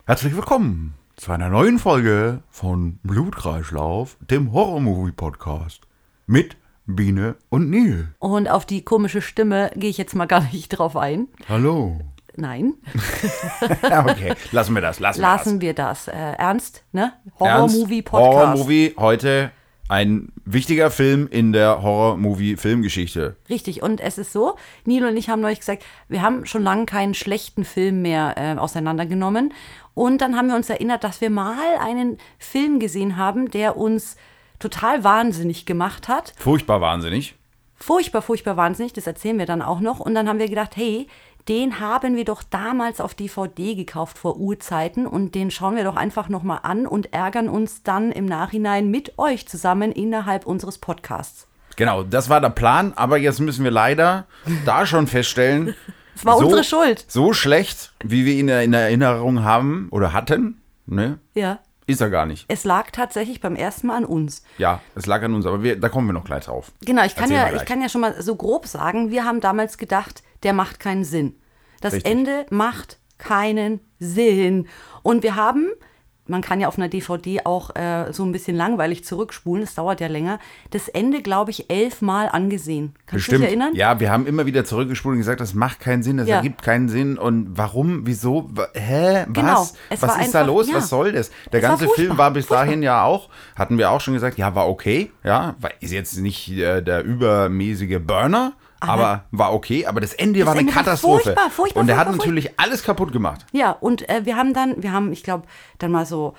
Herzlich willkommen zu einer neuen Folge von Blutkreislauf, dem Horror-Movie-Podcast mit Biene und Neil. Und auf die komische Stimme gehe ich jetzt mal gar nicht drauf ein. Hallo. Nein. Okay, lassen wir das. Lassen wir das. Ernst, ne? Horror-Movie-Podcast. Horror-Movie, heute ein wichtiger Film in der Horror-Movie-Filmgeschichte. Richtig, und es ist so, Nilo und ich haben neulich gesagt, wir haben schon lange keinen schlechten Film mehr auseinandergenommen. Und dann haben wir uns erinnert, dass wir mal einen Film gesehen haben, der uns total wahnsinnig gemacht hat. Furchtbar wahnsinnig. Furchtbar wahnsinnig, das erzählen wir dann auch noch. Und dann haben wir gedacht, hey, den haben wir doch damals auf DVD gekauft vor Urzeiten und den schauen wir doch einfach nochmal an und ärgern uns dann im Nachhinein mit euch zusammen innerhalb unseres Podcasts. Genau, das war der Plan, aber jetzt müssen wir leider da schon feststellen, es war unsere Schuld. So schlecht, wie wir ihn in Erinnerung haben oder hatten, ne? Ja. Ist er gar nicht. Es lag tatsächlich beim ersten Mal an uns. Ja, es lag an uns, aber da kommen wir noch gleich drauf. Genau, ich kann ja schon mal so grob sagen, wir haben damals gedacht, der macht keinen Sinn. Das Richtig. Ende macht keinen Sinn. Und wir haben, man kann ja auf einer DVD auch so ein bisschen langweilig zurückspulen, das dauert ja länger, das Ende, glaube ich, 11 Mal angesehen. Kannst du dich erinnern? Ja, wir haben immer wieder zurückgespult und gesagt, das macht keinen Sinn, das ergibt keinen Sinn. Und warum, wieso, was? Genau. Was ist da los? Ja. Was soll das? Der ganze Film war bis dahin ja auch, hatten wir auch schon gesagt, ja, war okay. Ja, ist jetzt nicht der übermäßige Burner. Aber war okay, aber das Ende war eine Katastrophe. Und der hat natürlich alles kaputt gemacht. Ja, und wir haben, ich glaube, dann mal so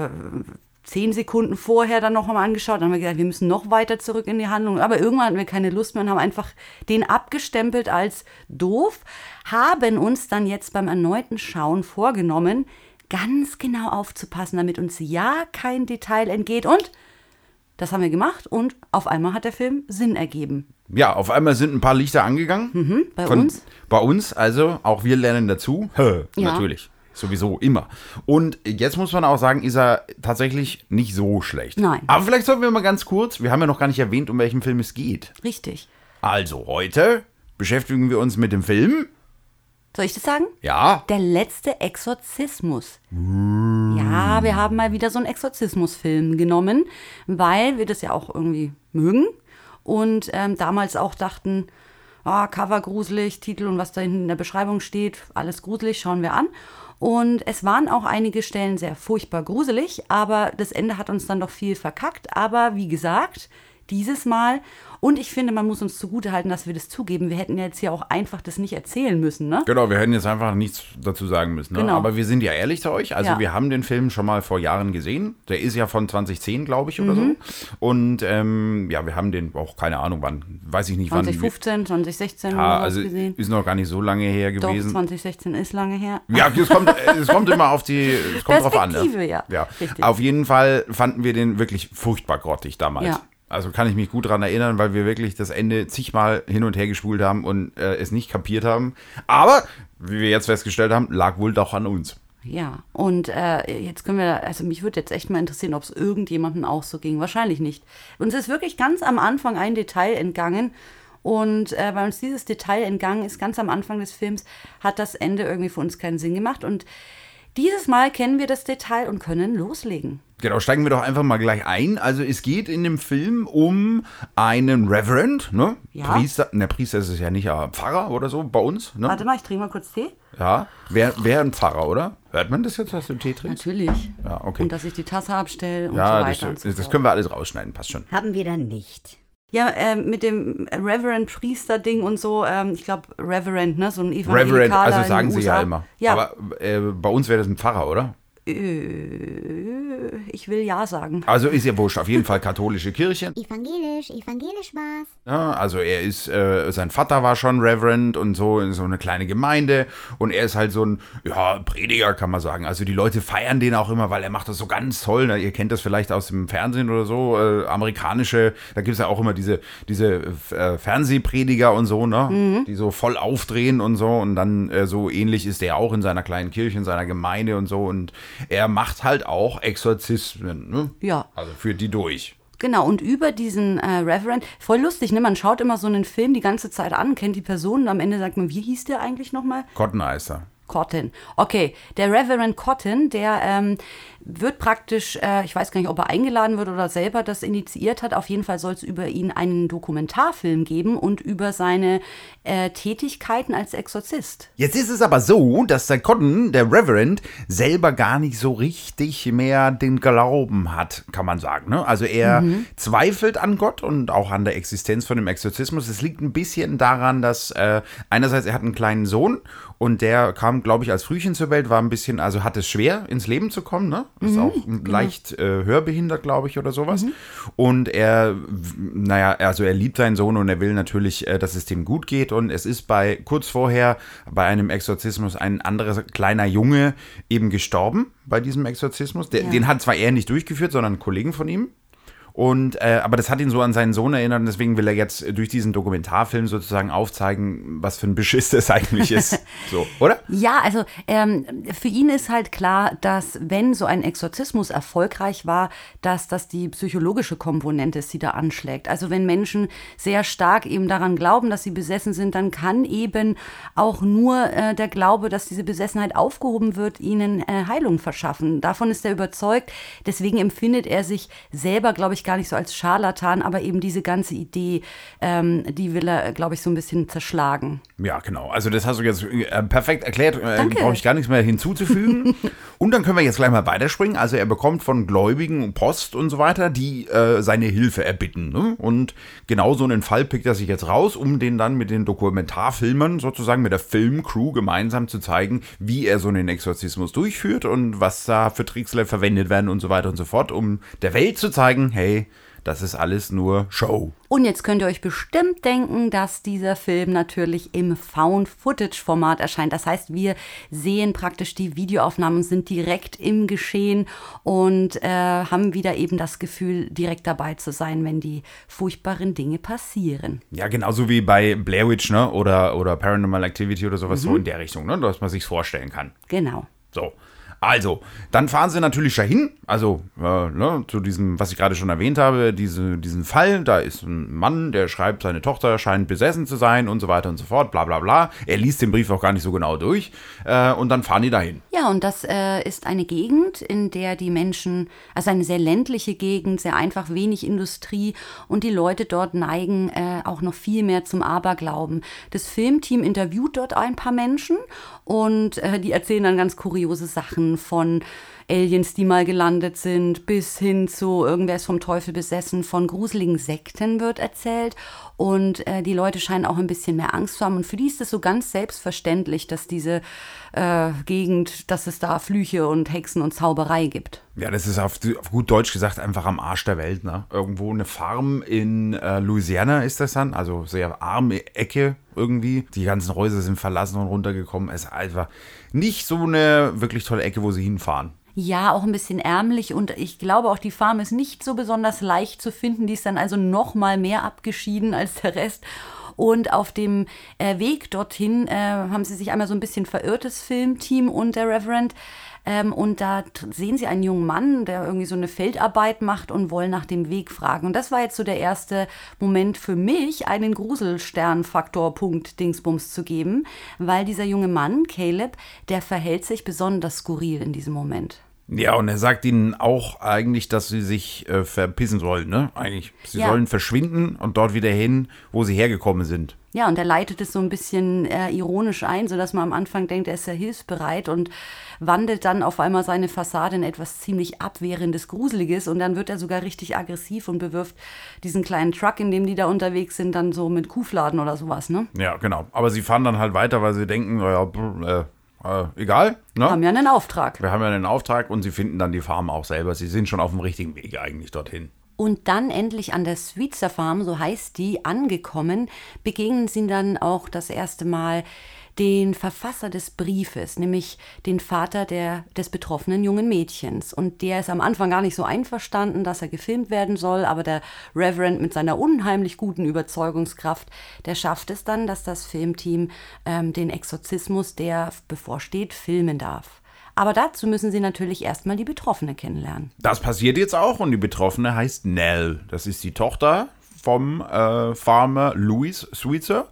10 Sekunden vorher dann noch mal angeschaut. Dann haben wir gedacht, wir müssen noch weiter zurück in die Handlung. Aber irgendwann hatten wir keine Lust mehr und haben einfach den abgestempelt als doof. Haben uns dann jetzt beim erneuten Schauen vorgenommen, ganz genau aufzupassen, damit uns ja kein Detail entgeht. Und das haben wir gemacht und auf einmal hat der Film Sinn ergeben. Ja, auf einmal sind ein paar Lichter angegangen. Bei uns? Bei uns, also auch wir lernen dazu. Natürlich, sowieso, immer. Und jetzt muss man auch sagen, ist er tatsächlich nicht so schlecht. Nein. Aber vielleicht sollten wir mal ganz kurz, wir haben ja noch gar nicht erwähnt, um welchen Film es geht. Richtig. Also heute beschäftigen wir uns mit dem Film. Soll ich das sagen? Ja. Der letzte Exorzismus. Ja, wir haben mal wieder so einen Exorzismusfilm genommen, weil wir das ja auch irgendwie mögen. Und damals auch dachten, Cover gruselig, Titel und was da hinten in der Beschreibung steht, alles gruselig, schauen wir an. Und es waren auch einige Stellen sehr furchtbar gruselig, aber das Ende hat uns dann doch viel verkackt. Aber wie gesagt, dieses Mal, und ich finde, man muss uns zugutehalten, dass wir das zugeben, wir hätten ja jetzt hier auch einfach das nicht erzählen müssen, ne? Genau, wir hätten jetzt einfach nichts dazu sagen müssen. Ne? Genau. Aber wir sind ja ehrlich zu euch, also wir haben den Film schon mal vor Jahren gesehen. Der ist ja von 2010, glaube ich, oder so. Und wir haben den auch, keine Ahnung wann, weiß ich nicht 2015, 2016 ja, also gesehen. Ist noch gar nicht so lange her gewesen. Doch, 2016 ist lange her. Ja, es kommt immer auf es kommt drauf an. Ne? Ja. Auf jeden Fall fanden wir den wirklich furchtbar grottig damals. Ja. Also kann ich mich gut daran erinnern, weil wir wirklich das Ende zigmal hin und her gespult haben und es nicht kapiert haben. Aber, wie wir jetzt festgestellt haben, lag wohl doch an uns. Ja, und jetzt können wir, also mich würde jetzt echt mal interessieren, ob es irgendjemandem auch so ging. Wahrscheinlich nicht. Uns ist wirklich ganz am Anfang ein Detail entgangen. Und weil uns dieses Detail entgangen ist, ganz am Anfang des Films, hat das Ende irgendwie für uns keinen Sinn gemacht. Und dieses Mal kennen wir das Detail und können loslegen. Genau, steigen wir doch einfach mal gleich ein. Also es geht in dem Film um einen Reverend, ne? Ja. Priester ist es ja nicht, aber Pfarrer oder so bei uns. Ne? Warte mal, ich trinke mal kurz Tee. Ja, wäre ein Pfarrer, oder? Hört man das jetzt, dass du Tee trinkst? Natürlich. Ja, okay. Und dass ich die Tasse abstelle und ja, so weiter. Das können wir alles rausschneiden, passt schon. Haben wir dann nicht. Ja, mit dem Reverend-Priester-Ding und so, ich glaube Reverend, ne, so ein Evangelikaler. Reverend, also sagen sie ja immer. Ja. Aber bei uns wäre das ein Pfarrer, oder? Ich will ja sagen. Also ist ja wurscht, auf jeden Fall katholische Kirche. Evangelisch war's. Ja, also er ist, sein Vater war schon Reverend und so in so eine kleine Gemeinde und er ist halt so ein, Prediger kann man sagen. Also die Leute feiern den auch immer, weil er macht das so ganz toll. Ne? Ihr kennt das vielleicht aus dem Fernsehen oder so, amerikanische, da gibt es ja auch immer diese Fernsehprediger und so, ne? Die so voll aufdrehen und so und dann so ähnlich ist er auch in seiner kleinen Kirche, in seiner Gemeinde und so und er macht halt auch Exorzismen, ne? Ja. Also führt die durch. Genau, und über diesen Reverend, voll lustig, ne? Man schaut immer so einen Film die ganze Zeit an, kennt die Person und am Ende sagt man, wie hieß der eigentlich nochmal? Cotton Eye. Cotton. Okay, der Reverend Cotton, der wird praktisch, ich weiß gar nicht, ob er eingeladen wird oder selber das initiiert hat. Auf jeden Fall soll es über ihn einen Dokumentarfilm geben und über seine Tätigkeiten als Exorzist. Jetzt ist es aber so, dass der Cotton, der Reverend, selber gar nicht so richtig mehr den Glauben hat, kann man sagen. Ne? Also er zweifelt an Gott und auch an der Existenz von dem Exorzismus. Es liegt ein bisschen daran, dass einerseits er hat einen kleinen Sohn und der kam, glaube ich, als Frühchen zur Welt, war ein bisschen, also hat es schwer, ins Leben zu kommen, ne? Ist auch leicht hörbehindert, glaube ich, oder sowas. Und er liebt seinen Sohn und er will natürlich, dass es dem gut geht. Und es ist kurz vorher bei einem Exorzismus ein anderer kleiner Junge eben gestorben bei diesem Exorzismus. Den hat zwar er nicht durchgeführt, sondern Kollegen von ihm. Aber das hat ihn so an seinen Sohn erinnert und deswegen will er jetzt durch diesen Dokumentarfilm sozusagen aufzeigen, was für ein Beschiss das eigentlich ist. So, oder? Ja, also für ihn ist halt klar, dass wenn so ein Exorzismus erfolgreich war, dass das die psychologische Komponente ist, die da anschlägt. Also wenn Menschen sehr stark eben daran glauben, dass sie besessen sind, dann kann eben auch nur der Glaube, dass diese Besessenheit aufgehoben wird, ihnen Heilung verschaffen. Davon ist er überzeugt. Deswegen empfindet er sich selber, glaube ich, gar nicht so als Scharlatan, aber eben diese ganze Idee, die will er, glaube ich, so ein bisschen zerschlagen. Ja, genau. Also das hast du jetzt perfekt erklärt. Brauche ich gar nichts mehr hinzuzufügen. Und dann können wir jetzt gleich mal weiterspringen. Also er bekommt von Gläubigen Post und so weiter, die seine Hilfe erbitten. Ne? Und genau so einen Fall pickt er sich jetzt raus, um den dann mit den Dokumentarfilmern sozusagen, mit der Filmcrew gemeinsam zu zeigen, wie er so einen Exorzismus durchführt und was da für Tricks verwendet werden und so weiter und so fort, um der Welt zu zeigen, hey, das ist alles nur Show. Und jetzt könnt ihr euch bestimmt denken, dass dieser Film natürlich im Found-Footage-Format erscheint. Das heißt, wir sehen praktisch die Videoaufnahmen und sind direkt im Geschehen und haben wieder eben das Gefühl, direkt dabei zu sein, wenn die furchtbaren Dinge passieren. Ja, genauso wie bei Blair Witch, ne? Oder Paranormal Activity oder sowas, so in der Richtung, ne? Dass man sich's vorstellen kann. Genau. So. Also, dann fahren sie natürlich dahin, also zu diesem, was ich gerade schon erwähnt habe, diesen Fall, da ist ein Mann, der schreibt, seine Tochter scheint besessen zu sein und so weiter und so fort, bla bla bla. Er liest den Brief auch gar nicht so genau durch und dann fahren die dahin. Ja, und das ist eine Gegend, in der die Menschen, also eine sehr ländliche Gegend, sehr einfach, wenig Industrie und die Leute dort neigen auch noch viel mehr zum Aberglauben. Das Filmteam interviewt dort ein paar Menschen und die erzählen dann ganz kuriose Sachen von Aliens, die mal gelandet sind, bis hin zu irgendwer ist vom Teufel besessen, von gruseligen Sekten wird erzählt. Und die Leute scheinen auch ein bisschen mehr Angst zu haben. Und für die ist es so ganz selbstverständlich, dass diese Gegend, dass es da Flüche und Hexen und Zauberei gibt. Ja, das ist auf gut Deutsch gesagt einfach am Arsch der Welt. Ne? Irgendwo eine Farm in Louisiana ist das dann, also sehr arme Ecke irgendwie. Die ganzen Häuser sind verlassen und runtergekommen. Es ist einfach nicht so eine wirklich tolle Ecke, wo sie hinfahren. Ja, auch ein bisschen ärmlich und ich glaube auch, die Farm ist nicht so besonders leicht zu finden. Die ist dann also noch mal mehr abgeschieden als der Rest. Und auf dem Weg dorthin haben sie sich einmal so ein bisschen verirrt, das Filmteam und der Reverend. Und da sehen sie einen jungen Mann, der irgendwie so eine Feldarbeit macht und wollen nach dem Weg fragen. Und das war jetzt so der erste Moment für mich, einen Gruselsternfaktor-Punkt Dingsbums zu geben, weil dieser junge Mann, Caleb, der verhält sich besonders skurril in diesem Moment. Ja, und er sagt ihnen auch eigentlich, dass sie sich verpissen sollen, ne? Eigentlich. Sie sollen verschwinden und dort wieder hin, wo sie hergekommen sind. Ja, und er leitet es so ein bisschen ironisch ein, sodass man am Anfang denkt, er ist sehr hilfsbereit und wandelt dann auf einmal seine Fassade in etwas ziemlich Abwehrendes, Gruseliges und dann wird er sogar richtig aggressiv und bewirft diesen kleinen Truck, in dem die da unterwegs sind, dann so mit Kuhfladen oder sowas, ne? Ja, genau. Aber sie fahren dann halt weiter, weil sie denken, egal. Ne? Wir haben ja einen Auftrag. Wir haben ja einen Auftrag und sie finden dann die Farm auch selber. Sie sind schon auf dem richtigen Weg eigentlich dorthin. Und dann endlich an der Sweetser Farm, so heißt die, angekommen, begegnen sie dann auch das erste Mal den Verfasser des Briefes, nämlich den Vater des betroffenen jungen Mädchens. Und der ist am Anfang gar nicht so einverstanden, dass er gefilmt werden soll, aber der Reverend mit seiner unheimlich guten Überzeugungskraft, der schafft es dann, dass das Filmteam den Exorzismus, der bevorsteht, filmen darf. Aber dazu müssen sie natürlich erstmal die Betroffene kennenlernen. Das passiert jetzt auch und die Betroffene heißt Nell. Das ist die Tochter vom Farmer Louis Sweetser.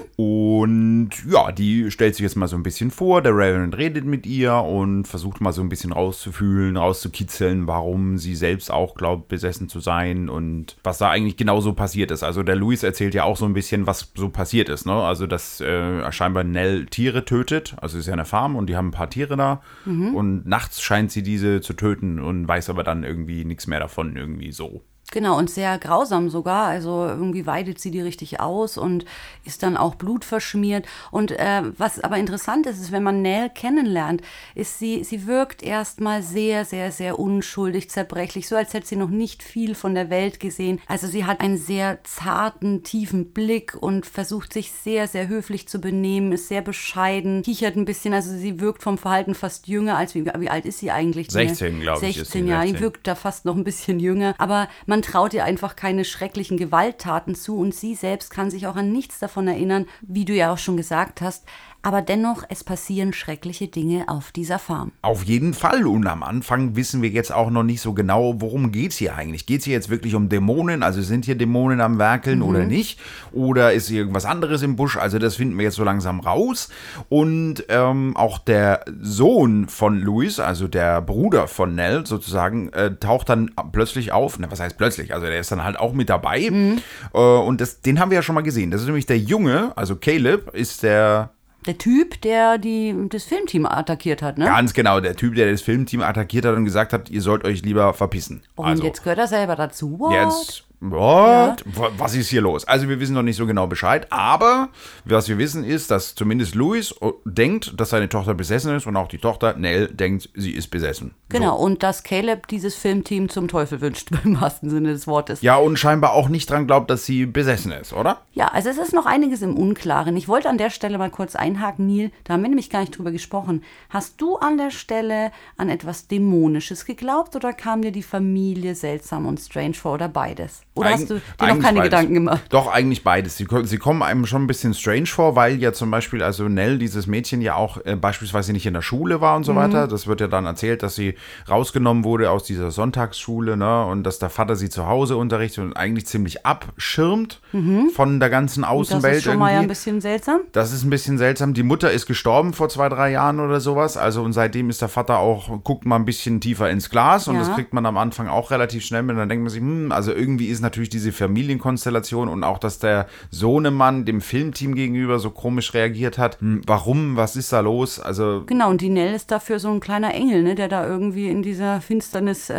Und ja, die stellt sich jetzt mal so ein bisschen vor. Der Reverend redet mit ihr und versucht mal so ein bisschen rauszukitzeln, warum sie selbst auch glaubt, besessen zu sein und was da eigentlich genau so passiert ist. Also der Louis erzählt ja auch so ein bisschen, was so passiert ist. Ne? Also dass scheinbar Nell Tiere tötet. Also ist ja eine Farm und die haben ein paar Tiere da. Und nachts scheint sie diese zu töten und weiß aber dann irgendwie nichts mehr davon, irgendwie so. Genau, und sehr grausam sogar. Also irgendwie weidet sie die richtig aus und ist dann auch blutverschmiert. Und was aber interessant ist, ist, wenn man Nell kennenlernt, ist sie wirkt erstmal sehr, sehr, sehr unschuldig, zerbrechlich, so als hätte sie noch nicht viel von der Welt gesehen. Also sie hat einen sehr zarten, tiefen Blick und versucht sich sehr, sehr höflich zu benehmen, ist sehr bescheiden, kichert ein bisschen. Also sie wirkt vom Verhalten fast jünger, als wie alt ist sie eigentlich? 16, glaube ich. 16, ja, die wirkt da fast noch ein bisschen jünger. Aber man traut ihr einfach keine schrecklichen Gewalttaten zu und sie selbst kann sich auch an nichts davon erinnern, wie du ja auch schon gesagt hast. Aber dennoch, es passieren schreckliche Dinge auf dieser Farm. Auf jeden Fall. Und am Anfang wissen wir jetzt auch noch nicht so genau, worum geht es hier eigentlich. Geht es hier jetzt wirklich um Dämonen? Also sind hier Dämonen am Werkeln oder nicht? Oder ist hier irgendwas anderes im Busch? Also das finden wir jetzt so langsam raus. Und auch der Sohn von Louis, also der Bruder von Nell sozusagen, taucht dann plötzlich auf. Na, was heißt plötzlich? Also der ist dann halt auch mit dabei. Und den haben wir ja schon mal gesehen. Das ist nämlich der Junge, also Caleb ist der Typ, der das Filmteam attackiert hat, ne? Ganz genau, der Typ, der das Filmteam attackiert hat und gesagt hat, ihr sollt euch lieber verpissen. Und jetzt gehört er selber dazu. What? Jetzt, what? Ja. Was ist hier los? Also wir wissen noch nicht so genau Bescheid, aber was wir wissen ist, dass zumindest Louis denkt, dass seine Tochter besessen ist und auch die Tochter Nell denkt, sie ist besessen. Genau, so. Und dass Caleb dieses Filmteam zum Teufel wünscht, im wahrsten Sinne des Wortes. Ja, und scheinbar auch nicht dran glaubt, dass sie besessen ist, oder? Ja, also es ist noch einiges im Unklaren. Ich wollte an der Stelle mal kurz einhaken, Neil, da haben wir nämlich gar nicht drüber gesprochen. Hast du an der Stelle an etwas Dämonisches geglaubt oder kam dir die Familie seltsam und strange vor oder beides? Oder hast du dir noch keine beides. Gedanken gemacht? Doch, eigentlich beides. Sie kommen einem schon ein bisschen strange vor, weil ja zum Beispiel, also Nell, dieses Mädchen ja auch beispielsweise nicht in der Schule war und so weiter. Das wird ja dann erzählt, dass sie rausgenommen wurde aus dieser Sonntagsschule, ne, und dass der Vater sie zu Hause unterrichtet und eigentlich ziemlich abschirmt von der ganzen Außenwelt. Das ist schon mal ja ein bisschen seltsam. Das ist ein bisschen seltsam. Die Mutter ist gestorben vor 2-3 Jahren oder sowas. Also und seitdem ist der Vater auch, guckt mal ein bisschen tiefer ins Glas und das kriegt man am Anfang auch relativ schnell mit. Und dann denkt man sich, also irgendwie ist natürlich diese Familienkonstellation und auch, dass der Sohnemann dem Filmteam gegenüber so komisch reagiert hat. Warum? Was ist da los? Also genau, und die Nell ist dafür so ein kleiner Engel, ne, der da irgendwie in dieser Finsternis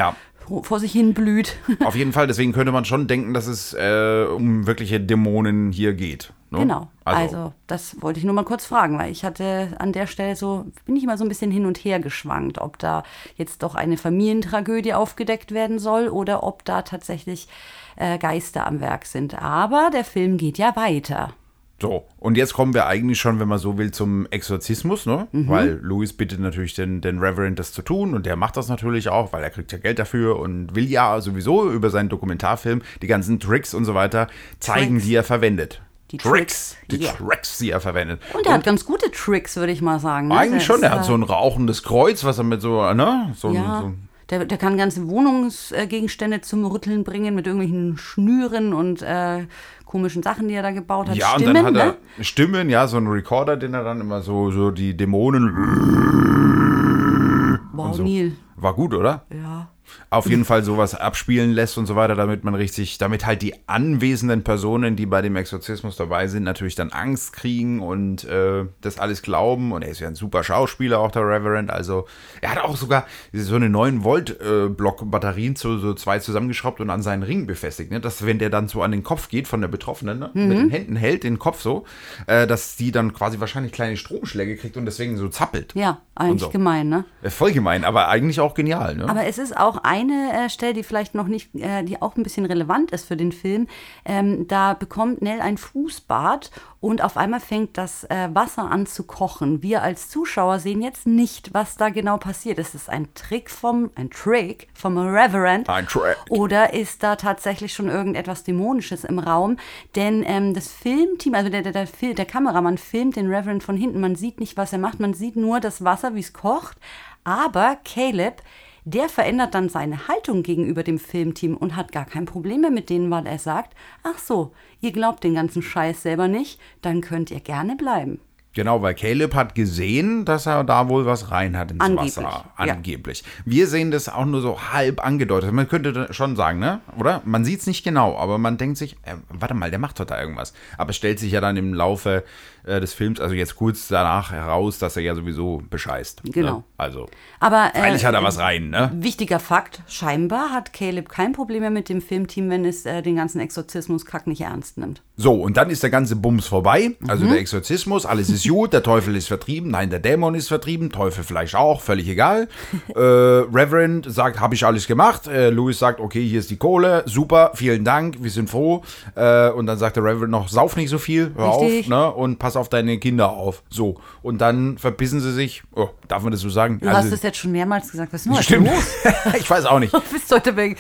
vor sich hin blüht. Auf jeden Fall, deswegen könnte man schon denken, dass es um wirkliche Dämonen hier geht. Ne? Genau, also das wollte ich nur mal kurz fragen, weil ich hatte an der Stelle bin ich immer so ein bisschen hin und her geschwankt, ob da jetzt doch eine Familientragödie aufgedeckt werden soll oder ob da tatsächlich Geister am Werk sind. Aber der Film geht ja weiter. So, und jetzt kommen wir eigentlich schon, wenn man so will, zum Exorzismus, ne? Weil Louis bittet natürlich den Reverend, das zu tun und der macht das natürlich auch, weil er kriegt ja Geld dafür und will ja sowieso über seinen Dokumentarfilm die ganzen Tricks und so weiter zeigen, die er verwendet. Die Tricks, die er verwendet. Und er hat ganz gute Tricks, würde ich mal sagen. Ne? Eigentlich schon, er hat so ein rauchendes Kreuz, was er mit so, ne? Der kann ganze Wohnungsgegenstände zum Rütteln bringen mit irgendwelchen Schnüren und komischen Sachen, die er da gebaut hat. Ja, Stimmen, und dann hat er Stimmen, ja, so einen Recorder, den er dann immer so die Dämonen. Wow, so. Neil. War gut, oder? Ja. Auf jeden Fall sowas abspielen lässt und so weiter, damit halt die anwesenden Personen, die bei dem Exorzismus dabei sind, natürlich dann Angst kriegen und das alles glauben. Und er ist ja ein super Schauspieler, auch der Reverend. Also er hat auch sogar so eine 9-Volt-Block-Batterien so 2 zusammengeschraubt und an seinen Ring befestigt. Ne? Dass, wenn der dann so an den Kopf geht von der Betroffenen, ne? Mit den Händen hält den Kopf so, dass die dann quasi wahrscheinlich kleine Stromschläge kriegt und deswegen so zappelt. Ja, eigentlich gemein, ne? Voll gemein, aber eigentlich auch genial, ne? Aber es ist auch eine Stelle, die vielleicht noch nicht, die auch ein bisschen relevant ist für den Film. Da bekommt Nell ein Fußbad und auf einmal fängt das Wasser an zu kochen. Wir als Zuschauer sehen jetzt nicht, was da genau passiert. Ist es ein Trick vom Reverend? Ein Trick. Oder ist da tatsächlich schon irgendetwas Dämonisches im Raum? Denn das Filmteam, also der Kameramann filmt den Reverend von hinten. Man sieht nicht, was er macht. Man sieht nur das Wasser, wie es kocht. Aber Caleb der verändert dann seine Haltung gegenüber dem Filmteam und hat gar kein Problem mehr mit denen, weil er sagt, ach so, ihr glaubt den ganzen Scheiß selber nicht, dann könnt ihr gerne bleiben. Genau, weil Caleb hat gesehen, dass er da wohl was rein hat ins Angeblich, Wasser. ja. Angeblich. Wir sehen das auch nur so halb angedeutet. Man könnte schon sagen, ne? Oder? Man sieht es nicht genau, aber man denkt sich, warte mal, der macht doch da irgendwas. Aber es stellt sich ja dann im Laufe des Films, also jetzt kurz danach heraus, dass er ja sowieso bescheißt. Genau. Ne? Also, Aber eigentlich hat er was rein, ne? wichtiger Fakt, scheinbar hat Caleb kein Problem mehr mit dem Filmteam, wenn es den ganzen Exorzismus-Kack nicht ernst nimmt. So, und dann ist der ganze Bums vorbei. Also der Exorzismus, alles ist gut, der Teufel ist vertrieben. Nein, der Dämon ist vertrieben, Teufel vielleicht auch, völlig egal. Reverend sagt, habe ich alles gemacht. Louis sagt, okay, hier ist die Kohle, super, vielen Dank, wir sind froh. Und dann sagt der Reverend noch, sauf nicht so viel, hör Richtig. auf, ne? Und pass auf deine Kinder auf. So, und dann verbissen sie sich. Oh, darf man das so sagen? Du hast es jetzt schon mehrmals gesagt, was ist denn heute Stimmt. los? Ich weiß auch nicht. Du bist heute weg.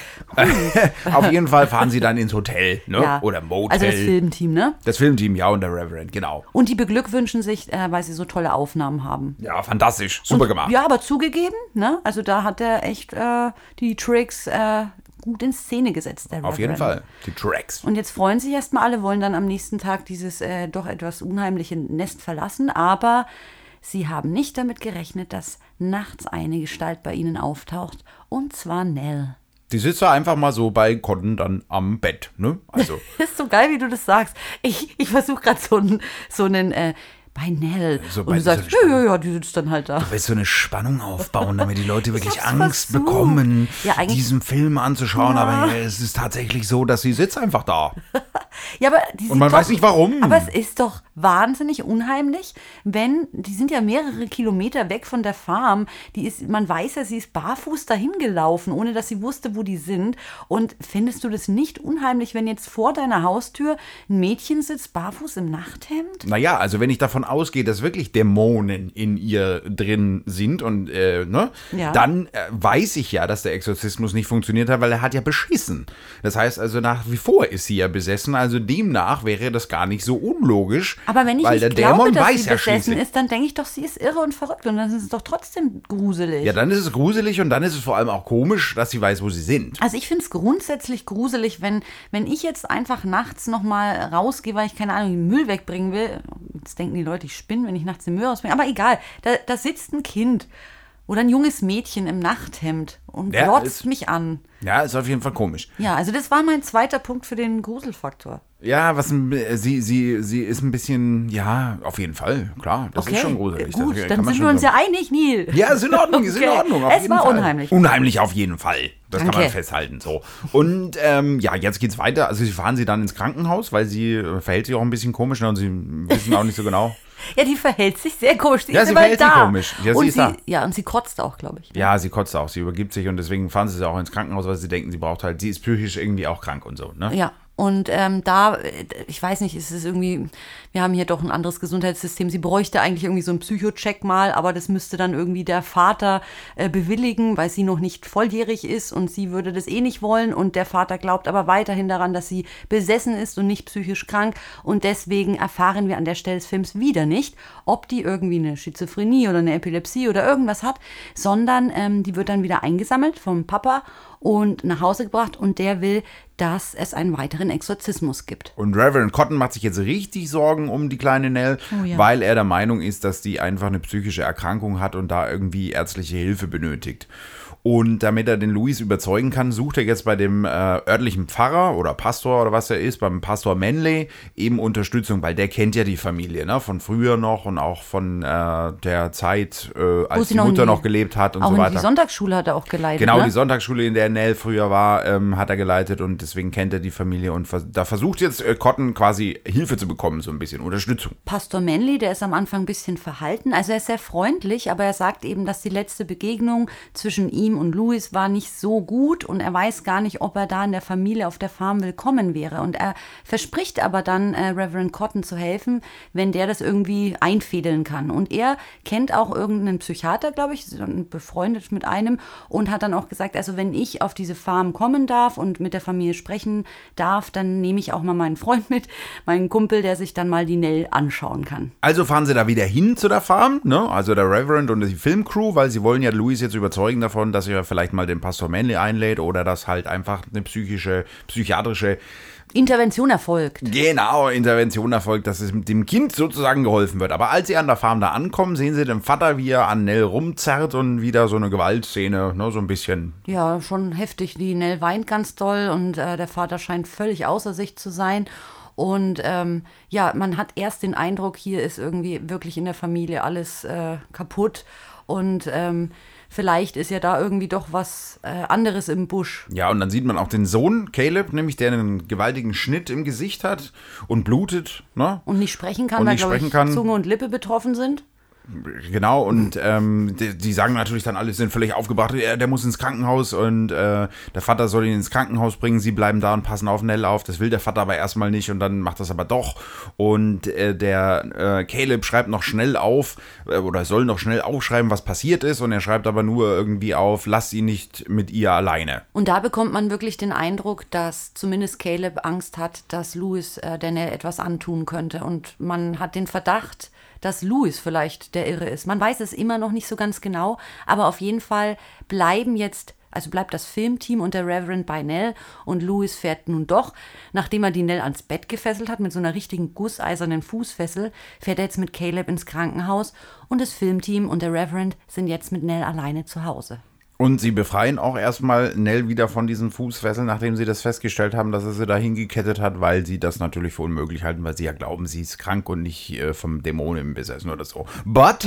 Auf jeden Fall fahren sie dann ins Hotel, ne? Ja. Oder Motel. Also das Filmteam, ne? Das Filmteam, ja, und der Reverend, genau. Und die beglückwünschen sich, weil sie so tolle Aufnahmen haben. Ja, fantastisch. Super gemacht. Ja, aber zugegeben, ne? Also da hat er echt die Tricks gut in Szene gesetzt, der Auf jeden Reverend. Fall. Die Tracks. Und jetzt freuen sich erstmal alle, wollen dann am nächsten Tag dieses doch etwas unheimliche Nest verlassen, aber sie haben nicht damit gerechnet, dass nachts eine Gestalt bei ihnen auftaucht, und zwar Nell. Die sitzt da einfach mal so bei Cotton dann am Bett, ne? Also, Das ist so geil, wie du das sagst. Ich versuche gerade so einen bei Nell. So Und bei du sagst, dieser ja, die sitzt dann halt da. willst du eine Spannung aufbauen, damit die Leute wirklich hab's Angst versucht. bekommen, Ja, eigentlich- diesen Film anzuschauen. Ja. Aber es ist tatsächlich so, dass sie sitzt einfach da. Ja, aber die Und man sieht weiß nicht, warum. Aber es ist doch wahnsinnig unheimlich, wenn, die sind ja mehrere Kilometer weg von der Farm, man weiß ja, sie ist barfuß dahin gelaufen, ohne dass sie wusste, wo die sind. Und findest du das nicht unheimlich, wenn jetzt vor deiner Haustür ein Mädchen sitzt, barfuß im Nachthemd? Naja, also wenn ich davon ausgehe, dass wirklich Dämonen in ihr drin sind und ne, Ja. dann weiß ich ja, dass der Exorzismus nicht funktioniert hat, weil er hat ja beschissen. Das heißt also, nach wie vor ist sie ja besessen, also demnach wäre das gar nicht so unlogisch, Aber wenn ich weil nicht der glaube, Dämon dass weiß sie ja besessen schließlich. ist, dann denke ich doch, sie ist irre und verrückt und dann ist es doch trotzdem gruselig. Ja, dann ist es gruselig und dann ist es vor allem auch komisch, dass sie weiß, wo sie sind. Also ich finde es grundsätzlich gruselig, wenn ich jetzt einfach nachts nochmal rausgehe, weil ich, keine Ahnung, den Müll wegbringen will. Jetzt denken die Leute, ich spinne, wenn ich nachts den Müll rausbringe. Aber egal, da sitzt ein Kind oder ein junges Mädchen im Nachthemd und Ja, glotzt ist- mich an. Ja, ist auf jeden Fall komisch. Ja, also das war mein zweiter Punkt für den Gruselfaktor. Ja, sie ist ein bisschen, ja, auf jeden Fall, klar, das ist schon gruselig. Gut, Das kann dann man sind schon wir uns sagen. ja einig, Neil. Ja, ist in Ordnung, ist in Okay. Ordnung. Auf Es jeden war Fall. unheimlich. Unheimlich auf jeden Fall. Das kann Danke. man festhalten. So. Und ja, jetzt geht's weiter. Also sie fahren sie dann ins Krankenhaus, weil sie verhält sich auch ein bisschen komisch, ne, und sie wissen auch nicht so genau. Ja, die verhält sich sehr komisch. Die Ja, ist sie immer verhält sich da. komisch. Ja, sie und ist da. Ja, und sie kotzt auch, glaube ich. Ja, sie kotzt auch, sie übergibt sich und deswegen fahren sie auch ins Krankenhaus, weil sie denken, sie braucht halt, sie ist psychisch irgendwie auch krank und so, ne? Ja, und ich weiß nicht, ist es irgendwie, wir haben hier doch ein anderes Gesundheitssystem. Sie bräuchte eigentlich irgendwie so einen Psychocheck mal, aber das müsste dann irgendwie der Vater bewilligen, weil sie noch nicht volljährig ist und sie würde das eh nicht wollen. Und der Vater glaubt aber weiterhin daran, dass sie besessen ist und nicht psychisch krank. Und deswegen erfahren wir an der Stelle des Films wieder nicht, ob die irgendwie eine Schizophrenie oder eine Epilepsie oder irgendwas hat, sondern die wird dann wieder eingesammelt vom Papa und nach Hause gebracht und der will, dass es einen weiteren Exorzismus gibt. Und Reverend Cotton macht sich jetzt richtig Sorgen um die kleine Nell, Oh ja. weil er der Meinung ist, dass die einfach eine psychische Erkrankung hat und da irgendwie ärztliche Hilfe benötigt. Und damit er den Louis überzeugen kann, sucht er jetzt bei dem örtlichen Pfarrer oder Pastor oder was er ist, beim Pastor Manley, eben Unterstützung, weil der kennt ja die Familie, ne, von früher noch und auch von der Zeit, als sie die noch Mutter in die- noch gelebt hat und Auch so in weiter. die Sonntagsschule hat er auch geleitet. Genau, ne? die Sonntagsschule, in der Nell früher war, hat er geleitet und deswegen kennt er die Familie und da versucht jetzt Cotton quasi Hilfe zu bekommen, so ein bisschen Unterstützung. Pastor Manley, der ist am Anfang ein bisschen verhalten. Also er ist sehr freundlich, aber er sagt eben, dass die letzte Begegnung zwischen ihm und Louis war nicht so gut und er weiß gar nicht, ob er da in der Familie auf der Farm willkommen wäre. Und er verspricht aber dann, Reverend Cotton zu helfen, wenn der das irgendwie einfädeln kann. Und er kennt auch irgendeinen Psychiater, glaube ich, befreundet mit einem und hat dann auch gesagt, also wenn ich auf diese Farm kommen darf und mit der Familie sprechen darf, dann nehme ich auch mal meinen Freund mit, meinen Kumpel, der sich dann mal die Nell anschauen kann. Also fahren sie da wieder hin zu der Farm, ne? Also der Reverend und die Filmcrew, weil sie wollen ja Louis jetzt überzeugen davon, dass dass er vielleicht mal den Pastor Manley einlädt oder dass halt einfach eine psychiatrische Intervention erfolgt. Genau, Intervention erfolgt, dass es dem Kind sozusagen geholfen wird. Aber als sie an der Farm da ankommen, sehen sie den Vater, wie er an Nell rumzerrt und wieder so eine Gewaltszene, ne, so ein bisschen. Ja, schon heftig. Die Nell weint ganz doll und der Vater scheint völlig außer sich zu sein. Und man hat erst den Eindruck, hier ist irgendwie wirklich in der Familie alles kaputt und vielleicht ist ja da irgendwie doch was anderes im Busch. Ja, und dann sieht man auch den Sohn, Caleb, nämlich der einen gewaltigen Schnitt im Gesicht hat und blutet. Ne? Und nicht sprechen kann, weil, glaube ich, Zunge und Lippe betroffen sind. Genau, und die sagen natürlich dann alle, sind völlig aufgebracht, der muss ins Krankenhaus und der Vater soll ihn ins Krankenhaus bringen, sie bleiben da und passen auf Nell auf, das will der Vater aber erstmal nicht und dann macht das aber doch und der Caleb schreibt noch schnell auf oder soll noch schnell aufschreiben, was passiert ist und er schreibt aber nur irgendwie auf, lass ihn nicht mit ihr alleine. Und da bekommt man wirklich den Eindruck, dass zumindest Caleb Angst hat, dass Louis der Nell etwas antun könnte und man hat den Verdacht, dass Louis vielleicht der Irre ist. Man weiß es immer noch nicht so ganz genau, aber auf jeden Fall bleibt das Filmteam und der Reverend bei Nell und Louis fährt nun doch, nachdem er die Nell ans Bett gefesselt hat mit so einer richtigen gusseisernen Fußfessel, fährt er jetzt mit Caleb ins Krankenhaus und das Filmteam und der Reverend sind jetzt mit Nell alleine zu Hause. Und sie befreien auch erstmal Nell wieder von diesen Fußfesseln, nachdem sie das festgestellt haben, dass er sie da hingekettet hat, weil sie das natürlich für unmöglich halten, weil sie ja glauben, sie ist krank und nicht vom Dämonen besessen oder so. But,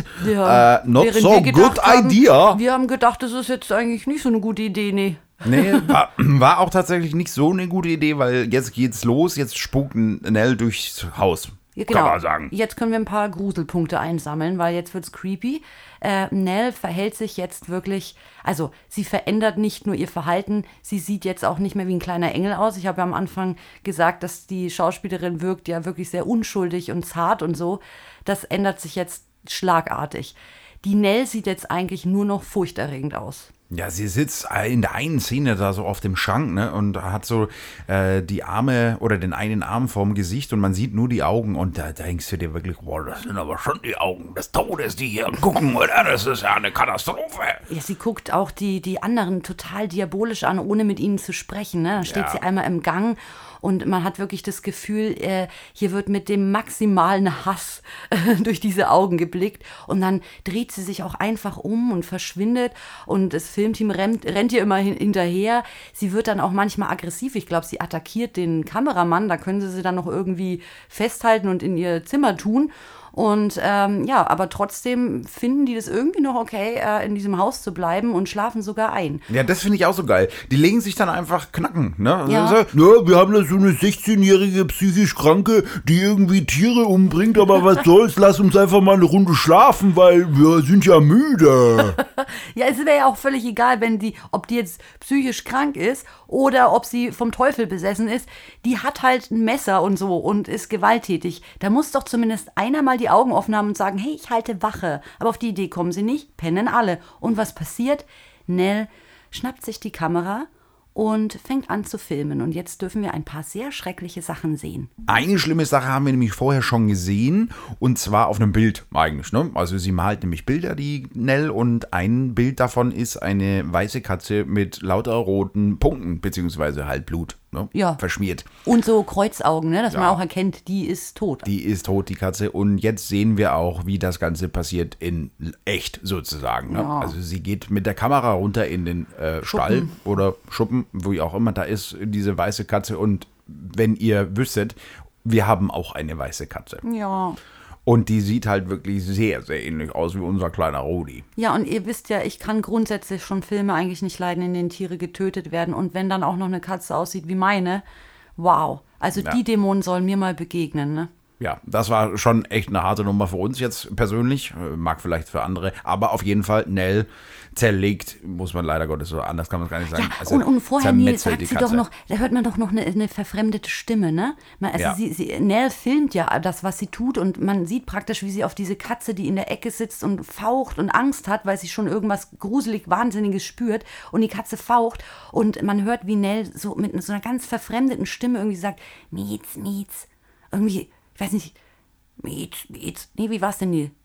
not so good idea. Wir haben gedacht, das ist jetzt eigentlich nicht so eine gute Idee, nee. Nee, war auch tatsächlich nicht so eine gute Idee, weil jetzt geht's los, jetzt spukt Nell durchs Haus. Ja, genau. Kann man sagen. Jetzt können wir ein paar Gruselpunkte einsammeln, weil jetzt wird's creepy. Nell verhält sich jetzt wirklich, also sie verändert nicht nur ihr Verhalten, sie sieht jetzt auch nicht mehr wie ein kleiner Engel aus. Ich habe ja am Anfang gesagt, dass die Schauspielerin wirkt ja wirklich sehr unschuldig und zart und so. Das ändert sich jetzt schlagartig. Die Nell sieht jetzt eigentlich nur noch furchterregend aus. Ja, sie sitzt in der einen Szene da so auf dem Schrank, ne, und hat so die Arme oder den einen Arm vorm Gesicht und man sieht nur die Augen und da denkst du dir wirklich, wow, das sind aber schon die Augen des Todes, die hier gucken, oder? Das ist ja eine Katastrophe. Ja, sie guckt auch die anderen total diabolisch an, ohne mit ihnen zu sprechen, ne? Dann steht sie einmal im Gang und man hat wirklich das Gefühl, hier wird mit dem maximalen Hass durch diese Augen geblickt und dann dreht sie sich auch einfach um und verschwindet und das Filmteam rennt ihr immer hinterher. Sie wird dann auch manchmal aggressiv. Ich glaube, sie attackiert den Kameramann. Da können sie dann noch irgendwie festhalten und in ihr Zimmer tun. Und aber trotzdem finden die das irgendwie noch okay, in diesem Haus zu bleiben und schlafen sogar ein. Ja, das finde ich auch so geil. Die legen sich dann einfach knacken, ne? Ja. Also, wir haben da so eine 16-jährige psychisch Kranke, die irgendwie Tiere umbringt, aber was soll's, lass uns einfach mal eine Runde schlafen, weil wir sind ja müde. Ja, es wäre ja auch völlig egal, ob die jetzt psychisch krank ist oder ob sie vom Teufel besessen ist. Die hat halt ein Messer und so und ist gewalttätig. Da muss doch zumindest einer mal die Augen offen haben und sagen, hey, ich halte Wache. Aber auf die Idee kommen sie nicht, pennen alle. Und was passiert? Nell schnappt sich die Kamera und fängt an zu filmen. Und jetzt dürfen wir ein paar sehr schreckliche Sachen sehen. Eine schlimme Sache haben wir nämlich vorher schon gesehen, und zwar auf einem Bild eigentlich, ne? Also sie malt nämlich Bilder, die Nell, und ein Bild davon ist eine weiße Katze mit lauter roten Punkten, beziehungsweise halt Blut, ne? Ja. Verschmiert. Und so Kreuzaugen, ne? Dass Ja. man auch erkennt, die ist tot. Die ist tot, die Katze. Und jetzt sehen wir auch, wie das Ganze passiert in echt sozusagen. Ne? Ja. Also sie geht mit der Kamera runter in den Stall oder Schuppen, wo auch immer da ist, diese weiße Katze. Und wenn ihr wüsstet, wir haben auch eine weiße Katze. Ja. Und die sieht halt wirklich sehr, sehr ähnlich aus wie unser kleiner Rudi. Ja, und ihr wisst ja, ich kann grundsätzlich schon Filme eigentlich nicht leiden, in denen Tiere getötet werden. Und wenn dann auch noch eine Katze aussieht wie meine, wow. Also Ja. die Dämonen sollen mir mal begegnen, ne? Ja, das war schon echt eine harte Nummer für uns jetzt persönlich, mag vielleicht für andere, aber auf jeden Fall Nell zerlegt, muss man leider Gottes so, anders kann man es gar nicht sagen. Ja, Also und vorher, Nils, zermetzelt sagt die sie Katze. doch noch, da hört man doch noch eine verfremdete Stimme, ne? Also Ja. Nell filmt ja das, was sie tut und man sieht praktisch, wie sie auf diese Katze, die in der Ecke sitzt und faucht und Angst hat, weil sie schon irgendwas gruselig Wahnsinniges spürt und die Katze faucht und man hört, wie Nell so mit so einer ganz verfremdeten Stimme irgendwie sagt, Mietz, Mietz, irgendwie, ich weiß nicht, Mietz, Mietz, nee, wie war's denn hier?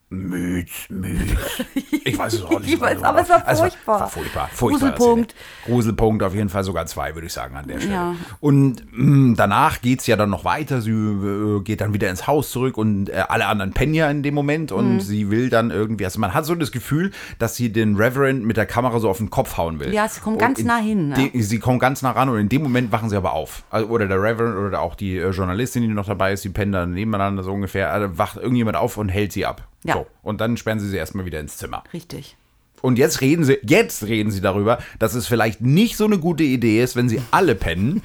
Müd. Ich weiß es auch nicht. Ich weiß, aber es war furchtbar. Furchtbar. Gruselpunkt. Gruselpunkt, auf jeden Fall sogar 2, würde ich sagen, an der Stelle. Ja. Und danach geht es ja dann noch weiter. Sie geht dann wieder ins Haus zurück und alle anderen pennen ja in dem Moment. Und sie will dann irgendwie, also man hat so das Gefühl, dass sie den Reverend mit der Kamera so auf den Kopf hauen will. Ja, sie kommt ganz nah hin. Ne? Sie kommen ganz nah ran und in dem Moment wachen sie aber auf. Also, oder der Reverend oder auch die Journalistin, die noch dabei ist, die pennen dann nebeneinander so ungefähr. Also wacht irgendjemand auf und hält sie ab. Ja. So, und dann sperren sie erstmal wieder ins Zimmer. Richtig. Und jetzt reden sie darüber, dass es vielleicht nicht so eine gute Idee ist, wenn sie alle pennen,